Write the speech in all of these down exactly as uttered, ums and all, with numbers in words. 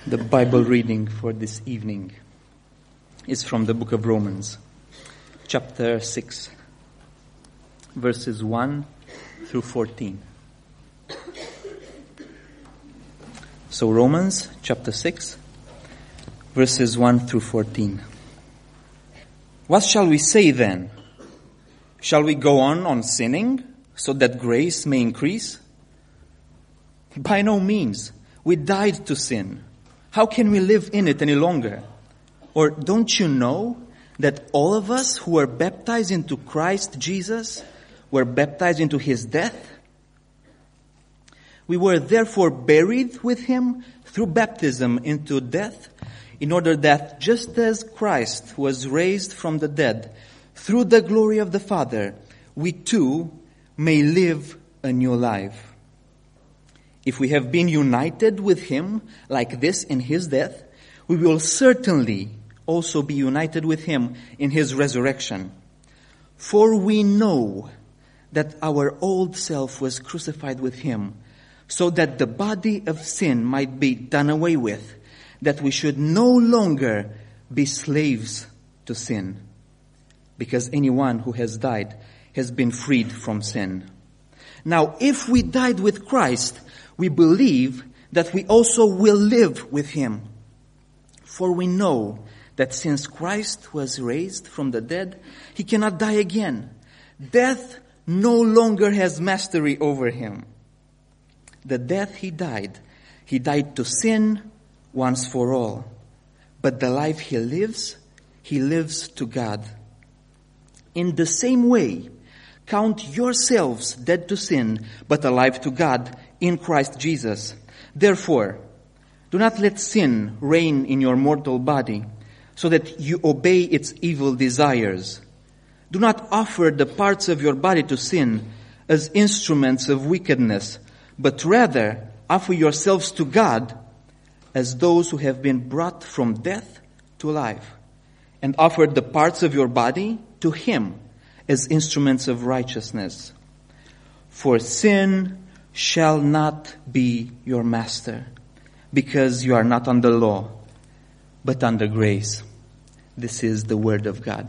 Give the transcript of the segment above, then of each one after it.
The Bible reading for this evening is from the book of Romans, chapter six, verses one through fourteen. So Romans chapter six, verses one through fourteen. What shall we say then? Shall we go on on sinning so that grace may increase? By no means. We died to sin. How can we live in it any longer? Or don't you know that all of us who were baptized into Christ Jesus were baptized into his death? We were therefore buried with him through baptism into death, in order that just as Christ was raised from the dead through the glory of the Father, we too may live a new life. If we have been united with him like this in his death, we will certainly also be united with him in his resurrection. For we know that our old self was crucified with him, so that the body of sin might be done away with, that we should no longer be slaves to sin, because anyone who has died has been freed from sin. Now, if we died with Christ, we believe that we also will live with him. For we know that since Christ was raised from the dead, he cannot die again. Death no longer has mastery over him. The death he died, he died to sin once for all. But the life he lives, he lives to God. In the same way, count yourselves dead to sin, but alive to God in Christ Jesus. Therefore, do not let sin reign in your mortal body, so that you obey its evil desires. Do not offer the parts of your body to sin as instruments of wickedness, but rather offer yourselves to God as those who have been brought from death to life, and offer the parts of your body to him as instruments of righteousness. For sin shall not be your master, because you are not under law, but under grace. This is the word of God.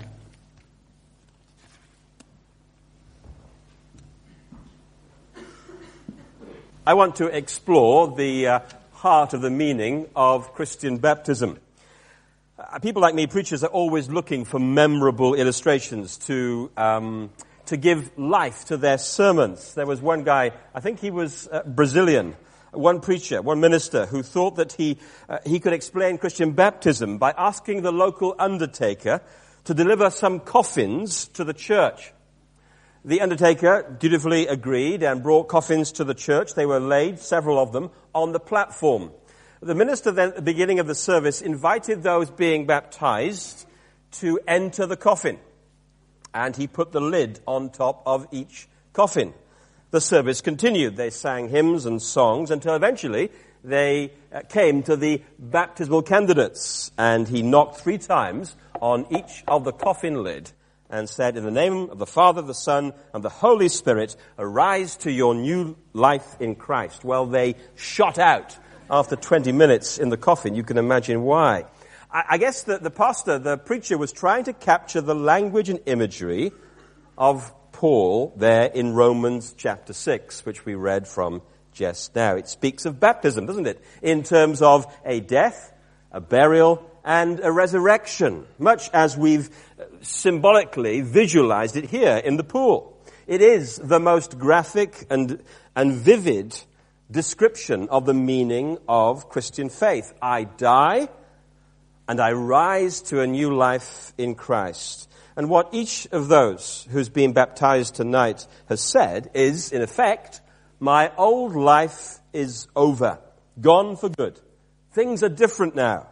I want to explore the uh, heart of the meaning of Christian baptism. Uh, people like me, preachers, are always looking for memorable illustrations to um, to give life to their sermons. There was one guy, I think he was uh, Brazilian, one preacher, one minister, who thought that he uh, he could explain Christian baptism by asking the local undertaker to deliver some coffins to the church. The undertaker dutifully agreed and brought coffins to the church. They were laid, several of them, on the platform. The minister then, at the beginning of the service, invited those being baptized to enter the coffin. And he put the lid on top of each coffin. The service continued. They sang hymns and songs until eventually they came to the baptismal candidates. And he knocked three times on each of the coffin lid and said, "In the name of the Father, the Son, and the Holy Spirit, arise to your new life in Christ." Well, they shot out after twenty minutes in the coffin. You can imagine why. I, I guess the, the pastor, the preacher, was trying to capture the language and imagery of Paul there in Romans chapter six, which we read from just now. It speaks of baptism, doesn't it? In terms of a death, a burial, and a resurrection, much as we've symbolically visualized it here in the pool. It is the most graphic and, and vivid description of the meaning of Christian faith. I die and I rise to a new life in Christ. And what each of those who's been baptized tonight has said is, in effect, my old life is over, gone for good. Things are different now.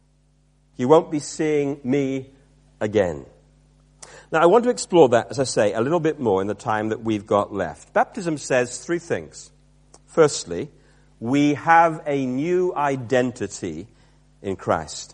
You won't be seeing me again. Now, I want to explore that, as I say, a little bit more in the time that we've got left. Baptism says three things. Firstly, we have a new identity in Christ.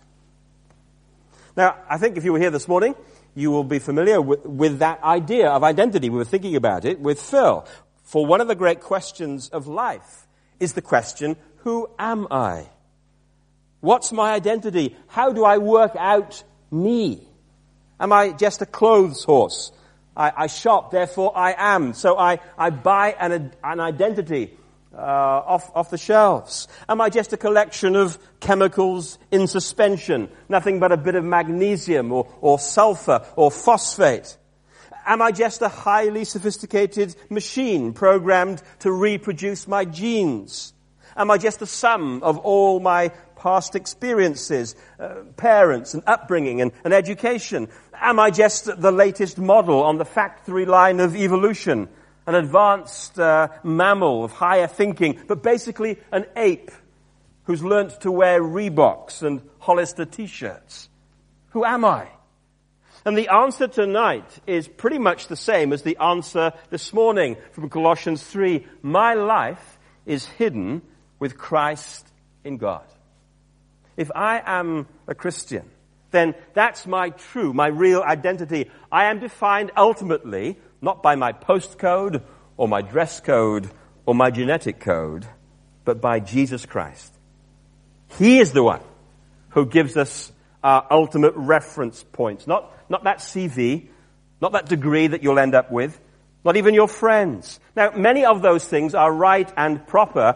Now, I think if you were here this morning, you will be familiar with, with that idea of identity. We were thinking about it with Phil. For one of the great questions of life is the question, who am I? What's my identity? How do I work out me? Am I just a clothes horse? I, I shop, therefore I am. So I, I buy an, an identity uh, off, off the shelves. Am I just a collection of chemicals in suspension? Nothing but a bit of magnesium or, or sulfur or phosphate? Am I just a highly sophisticated machine programmed to reproduce my genes? Am I just the sum of all my past experiences, uh, parents and upbringing and, and education? Am I just the latest model on the factory line of evolution, an advanced uh, mammal of higher thinking, but basically an ape who's learnt to wear Reeboks and Hollister t-shirts? Who am I? And the answer tonight is pretty much the same as the answer this morning from Colossians three. My life is hidden with Christ in God. If I am a Christian, then that's my true, my real identity. I am defined ultimately not by my postcode or my dress code or my genetic code, but by Jesus Christ. He is the one who gives us our ultimate reference points. Not, not that C V, not that degree that you'll end up with, not even your friends. Now, many of those things are right and proper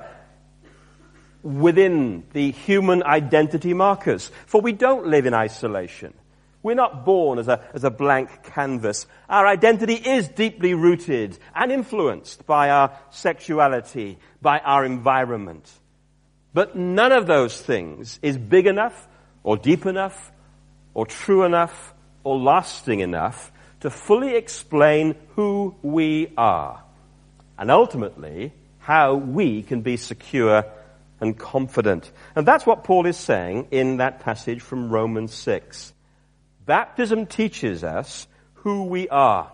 within the human identity markers. For we don't live in isolation. We're not born as a, as a blank canvas. Our identity is deeply rooted and influenced by our sexuality, by our environment. But none of those things is big enough or deep enough or true enough or lasting enough to fully explain who we are and ultimately how we can be secure and confident. And that's what Paul is saying in that passage from Romans six. Baptism teaches us who we are.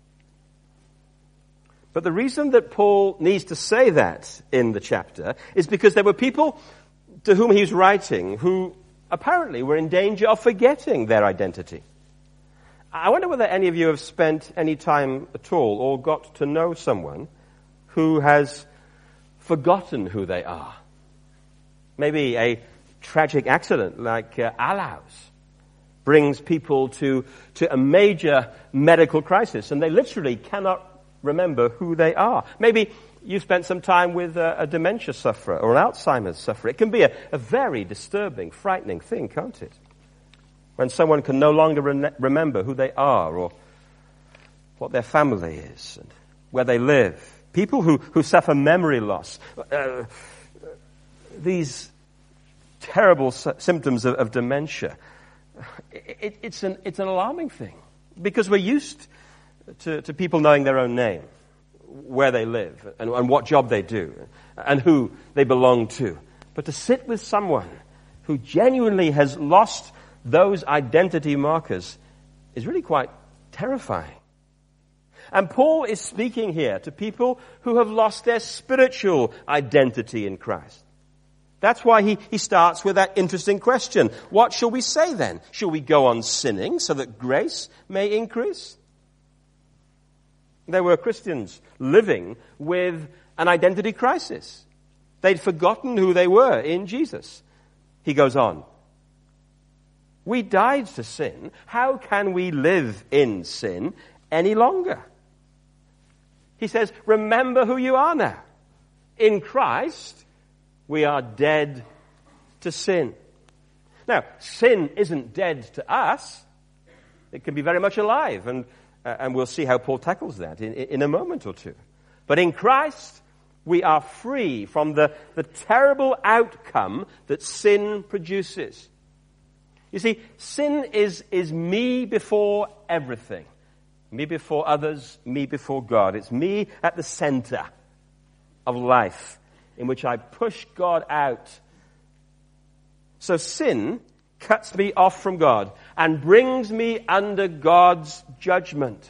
But the reason that Paul needs to say that in the chapter is because there were people to whom he's writing who apparently were in danger of forgetting their identity. I wonder whether any of you have spent any time at all or got to know someone who has forgotten who they are. Maybe a tragic accident like uh, Alau's brings people to, to a major medical crisis and they literally cannot remember who they are. Maybe you spent some time with a, a dementia sufferer or an Alzheimer's sufferer. It can be a, a very disturbing, frightening thing, can't it? When someone can no longer re- remember who they are or what their family is and where they live. People who, who suffer memory loss. Uh, these terrible sy- symptoms of, of dementia. It, it's, an, it's an alarming thing because we're used to, to people knowing their own name, where they live, and, and what job they do, and who they belong to. But to sit with someone who genuinely has lost those identity markers is really quite terrifying. And Paul is speaking here to people who have lost their spiritual identity in Christ. That's why he, he starts with that interesting question. What shall we say then? Shall we go on sinning so that grace may increase? There were Christians living with an identity crisis. They'd forgotten who they were in Jesus. He goes on. We died to sin. How can we live in sin any longer? He says, remember who you are now. In Christ, we are dead to sin. Now, sin isn't dead to us. It can be very much alive, and, uh, and we'll see how Paul tackles that in, in a moment or two. But in Christ, we are free from the, the terrible outcome that sin produces. You see, sin is, is me before everything. Me before others, me before God. It's me at the center of life in which I push God out. So sin cuts me off from God and brings me under God's judgment.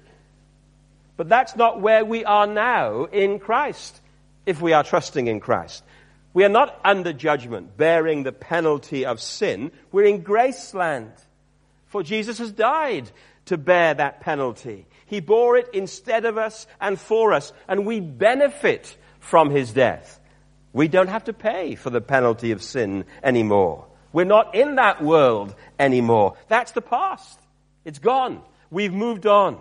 But that's not where we are now in Christ, if we are trusting in Christ. We are not under judgment, bearing the penalty of sin. We're in Graceland. For Jesus has died to bear that penalty. He bore it instead of us and for us, and we benefit from his death. We don't have to pay for the penalty of sin anymore. We're not in that world anymore. That's the past. It's gone. We've moved on.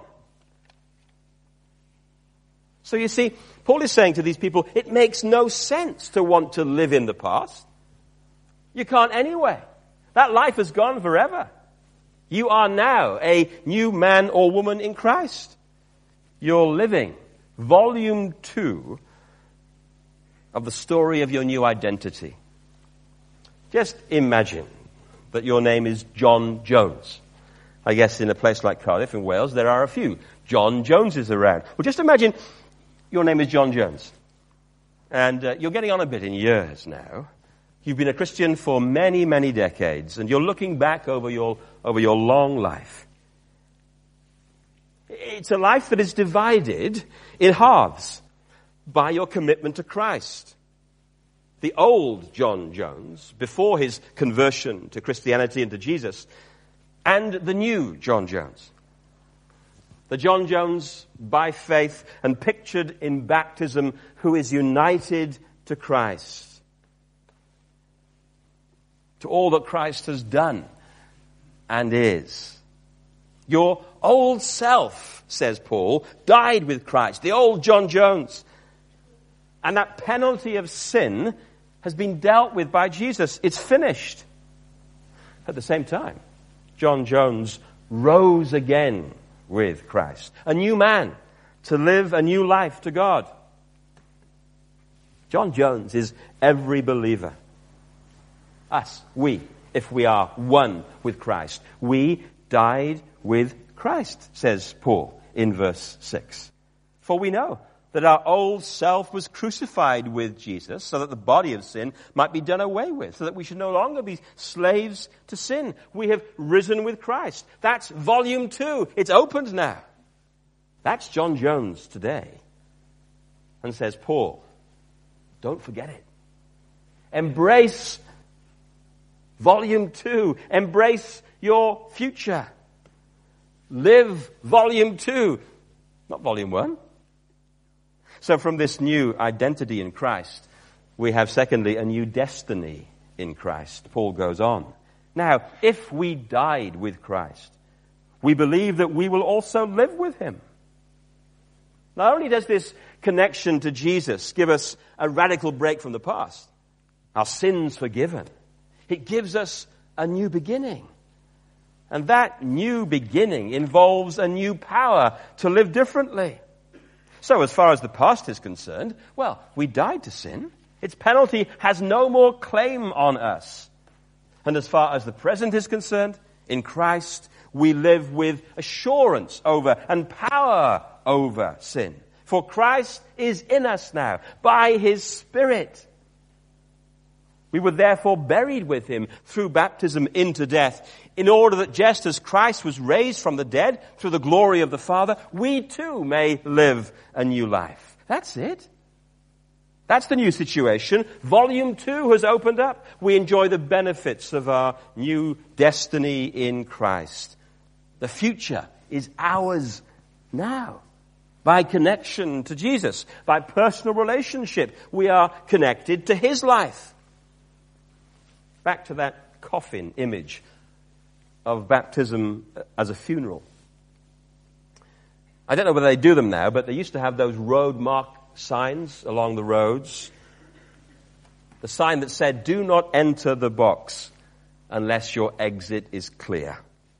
So you see, Paul is saying to these people, it makes no sense to want to live in the past. You can't anyway. That life has gone forever. You are now a new man or woman in Christ. You're living volume two of the story of your new identity. Just imagine that your name is John Jones. I guess in a place like Cardiff in Wales, there are a few John Joneses around. Well, just imagine your name is John Jones. And uh, you're getting on a bit in years now. You've been a Christian for many, many decades, and you're looking back over your, over your long life. It's a life that is divided in halves by your commitment to Christ. The old John Jones, before his conversion to Christianity and to Jesus, and the new John Jones. The John Jones by faith and pictured in baptism who is united to Christ. To all that Christ has done and is. Your old self, says Paul, died with Christ, the old John Jones. And that penalty of sin has been dealt with by Jesus. It's finished. At the same time, John Jones rose again with Christ. A new man to live a new life to God. John Jones is every believer. Us, we, if we are one with Christ. We died with Christ, says Paul in verse six. For we know that our old self was crucified with Jesus so that the body of sin might be done away with, so that we should no longer be slaves to sin. We have risen with Christ. That's volume two. It's opened now. That's John Jones today. And says Paul, don't forget it. Embrace volume two. Embrace your future. Live volume two, not volume one. So from this new identity in Christ, we have secondly a new destiny in Christ. Paul goes on. Now, if we died with Christ, we believe that we will also live with him. Not only does this connection to Jesus give us a radical break from the past, our sins forgiven, it gives us a new beginning. And that new beginning involves a new power to live differently. So as far as the past is concerned, well, we died to sin. Its penalty has no more claim on us. And as far as the present is concerned, in Christ, we live with assurance over and power over sin. For Christ is in us now by his Spirit. We were therefore buried with him through baptism into death, in order that just as Christ was raised from the dead through the glory of the Father, we too may live a new life. That's it. That's the new situation. Volume two has opened up. We enjoy the benefits of our new destiny in Christ. The future is ours now. By connection to Jesus, by personal relationship, we are connected to his life. Back to that coffin image of baptism as a funeral. I don't know whether they do them now, but they used to have those road mark signs along the roads. The sign that said, do not enter the box unless your exit is clear.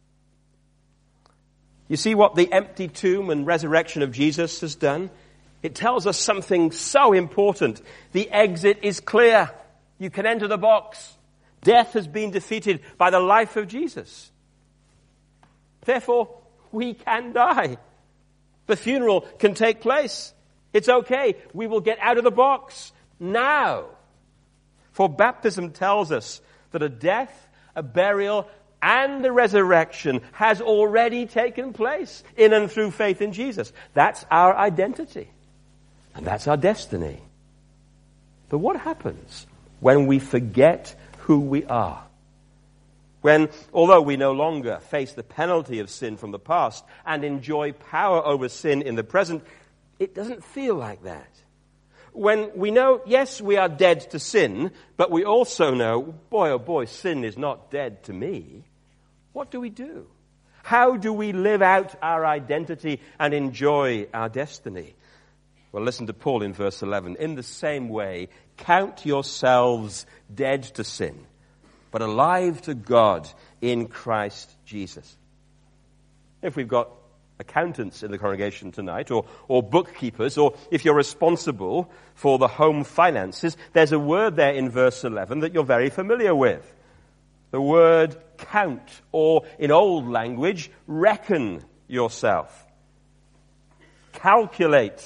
You see what the empty tomb and resurrection of Jesus has done? It tells us something so important. The exit is clear. You can enter the box. Death has been defeated by the life of Jesus. Therefore, we can die. The funeral can take place. It's okay. We will get out of the box now. For baptism tells us that a death, a burial, and the resurrection has already taken place in and through faith in Jesus. That's our identity. And that's our destiny. But what happens when we forget who we are? When, although we no longer face the penalty of sin from the past and enjoy power over sin in the present, it doesn't feel like that. when we know, yes, we are dead to sin, but we also know, boy, oh boy, sin is not dead to me, what do we do? How do we live out our identity and enjoy our destiny? Well, listen to Paul in verse eleven. In the same way, count yourselves dead to sin, but alive to God in Christ Jesus. If we've got accountants in the congregation tonight, or, or bookkeepers, or if you're responsible for the home finances, there's a word there in verse eleven that you're very familiar with. The word count, or in old language, reckon yourself. Calculate.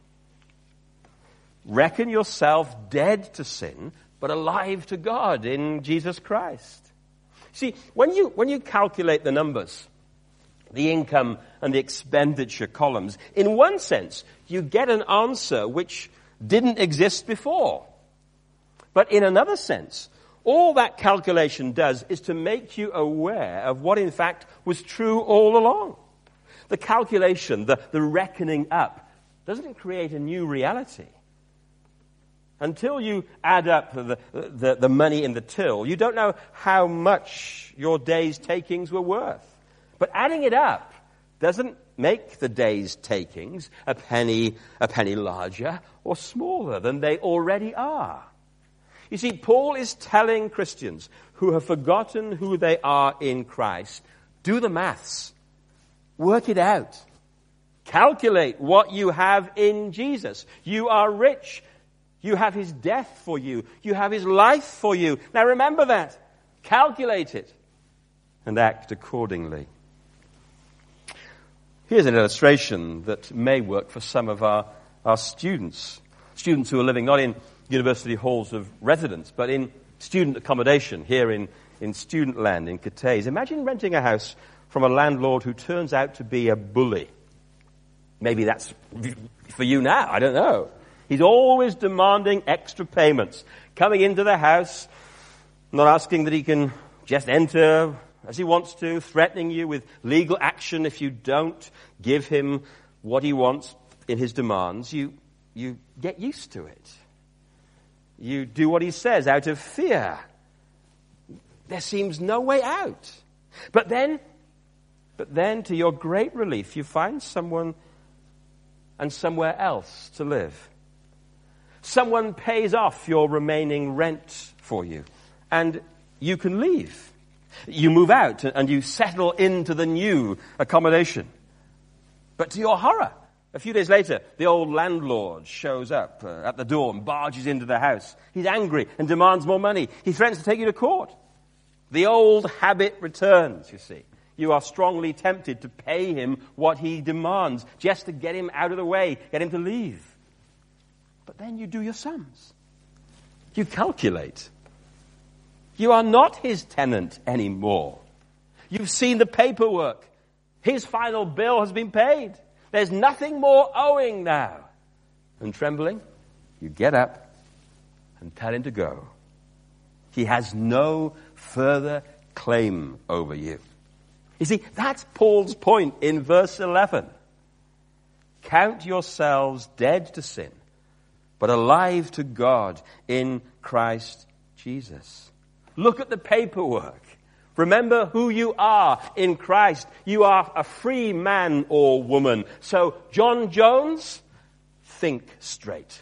Reckon yourself dead to sin, but alive to God in Jesus Christ. See, when you, when you calculate the numbers, the income and the expenditure columns, in one sense, you get an answer which didn't exist before. But in another sense, all that calculation does is to make you aware of what in fact was true all along. The calculation, the, the reckoning up, doesn't create a new reality. Until you add up the, the, the money in the till, you don't know how much your day's takings were worth. But adding it up doesn't make the day's takings a penny, a penny larger or smaller than they already are. You see, Paul is telling Christians who have forgotten who they are in Christ, do the maths. Work it out. Calculate what you have in Jesus. You are rich. You have his death for you. You have his life for you. Now remember that. Calculate it and act accordingly. Here's an illustration that may work for some of our, our students. Students who are living not in university halls of residence, but in student accommodation here in, in student land in Cathays. Imagine renting a house from a landlord who turns out to be a bully. Maybe that's for you now, I don't know. He's always demanding extra payments, coming into the house, not asking that he can just enter as he wants to, threatening you with legal action if you don't give him what he wants in his demands. You, you get used to it. You do what he says out of fear. There seems no way out. But then, but then, to your great relief, you find someone and somewhere else to live. Someone pays off your remaining rent for you, and you can leave. You move out and you settle into the new accommodation. But to your horror, a few days later, the old landlord shows up uh, at the door and barges into the house. He's angry and demands more money. He threatens to take you to court. The old habit returns, you see. You are strongly tempted to pay him what he demands just to get him out of the way, get him to leave. But then you do your sums. You calculate. You are not his tenant anymore. You've seen the paperwork. His final bill has been paid. There's nothing more owing now. And trembling, you get up and tell him to go. He has no further claim over you. You see, that's Paul's point in verse eleven. Count yourselves dead to sin, but alive to God in Christ Jesus. Look at the paperwork. Remember who you are in Christ. You are a free man or woman. So, John Jones, think straight.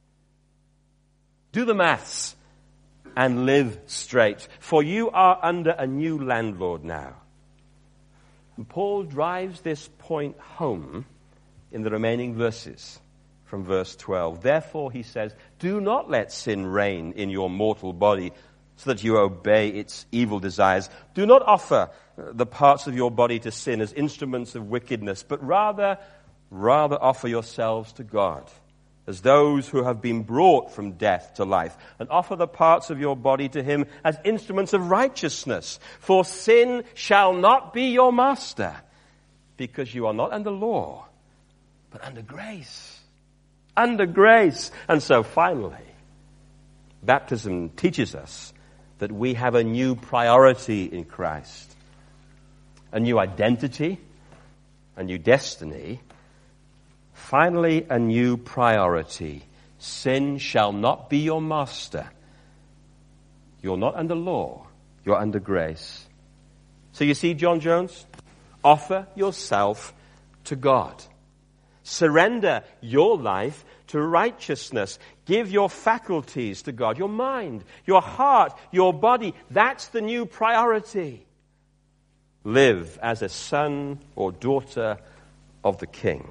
Do the maths and live straight. For you are under a new landlord now. And Paul drives this point home in the remaining verses from verse twelve. Therefore, he says, do not let sin reign in your mortal body, so that you obey its evil desires. Do not offer the parts of your body to sin as instruments of wickedness, but rather, rather offer yourselves to God as those who have been brought from death to life, and offer the parts of your body to him as instruments of righteousness. For sin shall not be your master, because you are not under law, but under grace. Under grace. And so finally, baptism teaches us that we have a new priority in Christ, a new identity, a new destiny, finally a new priority Sin shall not be your master. You're not under law. You're under grace. So you see, John Jones, offer yourself to God. Surrender your life to righteousness. Give your faculties to God, your mind, your heart, your body. That's the new priority. Live as a son or daughter of the King.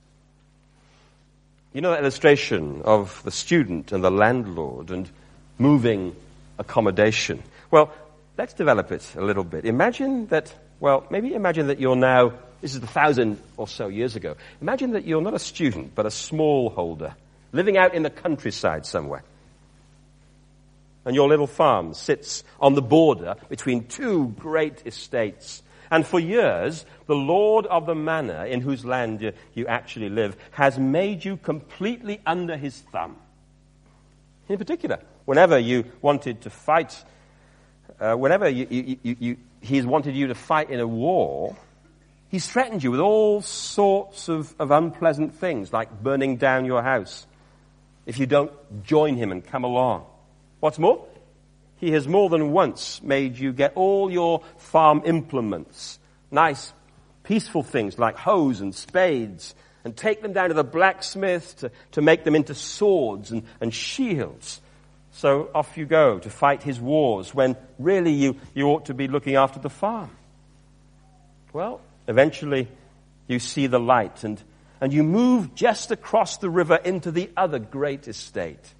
You know that illustration of the student and the landlord and moving accommodation? Well, let's develop it a little bit. Imagine that, well, maybe imagine that you're now, this is a thousand or so years ago. Imagine that you're not a student, but a smallholder, living out in the countryside somewhere. And your little farm sits on the border between two great estates. And for years, the Lord of the manor in whose land you, you actually live has made you completely under his thumb. In particular, whenever you wanted to fight, uh, whenever you, you, you, you, he's wanted you to fight in a war, he's threatened you with all sorts of, of unpleasant things, like burning down your house if you don't join him and come along. What's more, he has more than once made you get all your farm implements, nice, peaceful things like hoes and spades, and take them down to the blacksmith to, to make them into swords and, and shields. So off you go to fight his wars when really you, you ought to be looking after the farm. Well, eventually you see the light and, and you move just across the river into the other great estate.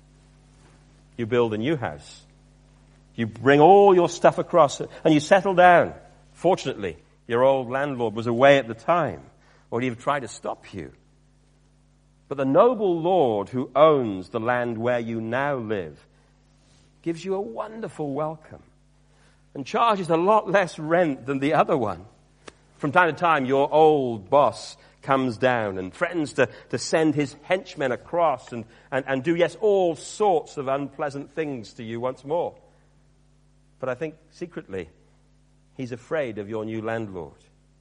You build a new house. You bring all your stuff across and you settle down. Fortunately, your old landlord was away at the time, or he'd have tried to stop you. But the noble Lord who owns the land where you now live gives you a wonderful welcome and charges a lot less rent than the other one. From time to time, your old boss comes down and threatens to, to send his henchmen across and, and, and do, yes, all sorts of unpleasant things to you once more. But I think secretly, he's afraid of your new landlord.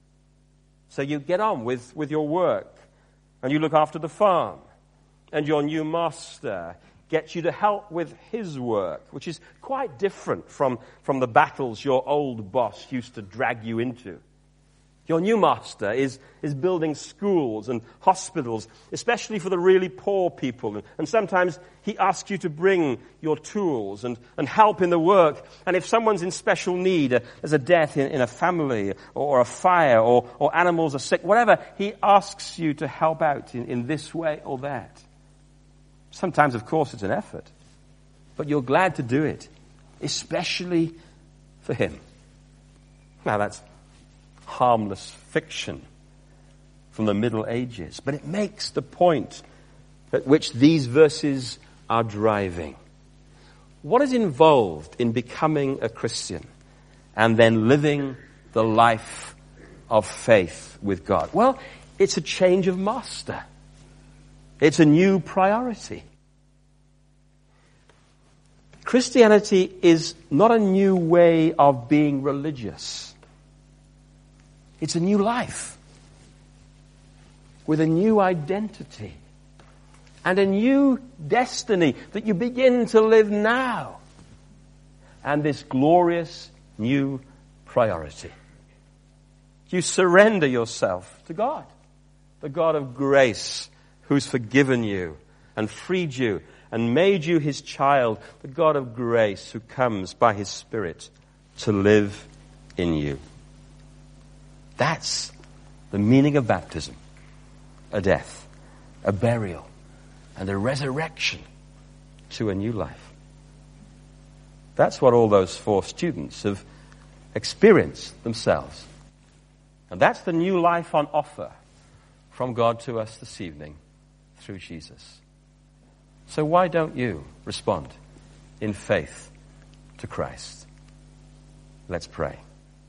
So you get on with, with your work, and you look after the farm, and your new master gets you to help with his work, which is quite different from, from the battles your old boss used to drag you into. Your new master is, is building schools and hospitals, especially for the really poor people. And, and sometimes he asks you to bring your tools and, and help in the work. And if someone's in special need, uh, there's a death in, in a family or, or a fire or, or animals are sick, whatever, he asks you to help out in, in this way or that. Sometimes, of course, it's an effort. But you're glad to do it, especially for him. Now, that's harmless fiction from the Middle Ages. But it makes the point at which these verses are driving. What is involved in becoming a Christian and then living the life of faith with God? Well, it's a change of master. It's a new priority. Christianity is not a new way of being religious. It's a new life with a new identity and a new destiny that you begin to live now, and this glorious new priority. You surrender yourself to God, the God of grace who's forgiven you and freed you and made you his child, the God of grace who comes by his Spirit to live in you. That's the meaning of baptism. A death, a burial, and a resurrection to a new life. That's what all those four students have experienced themselves. And that's the new life on offer from God to us this evening through Jesus. So why don't you respond in faith to Christ? Let's pray.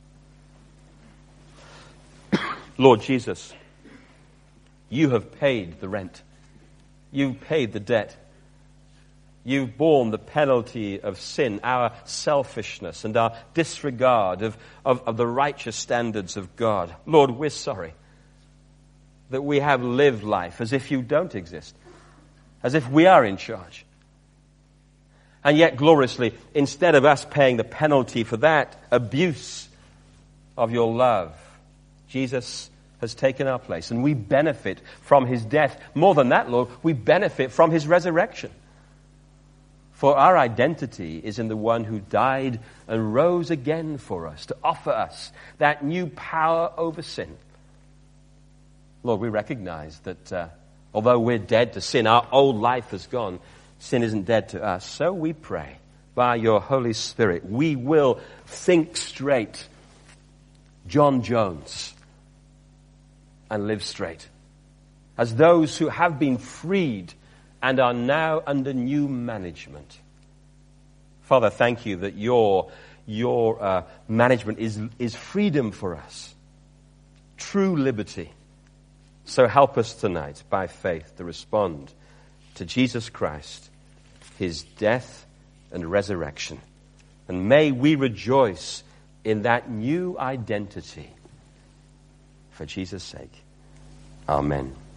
Lord Jesus, you have paid the rent. You've paid the debt. You've borne the penalty of sin, our selfishness and our disregard of, of, of the righteous standards of God. Lord, we're sorry that we have lived life as if you don't exist. as if we are in charge. And yet, gloriously, instead of us paying the penalty for that abuse of your love, Jesus has taken our place, and we benefit from his death. More than that, Lord, we benefit from his resurrection. For our identity is in the one who died and rose again for us, to offer us that new power over sin. Lord, we recognize that uh, although we're dead to sin, our old life has gone, sin isn't dead to us. So we pray, by your Holy Spirit, we will think straight, John Jones, and live straight, as those who have been freed and are now under new management. Father, thank you that your, your uh, management is, is freedom for us, true liberty. So help us tonight, by faith, to respond to Jesus Christ, his death and resurrection. And may we rejoice in that new identity. For Jesus' sake. Amen.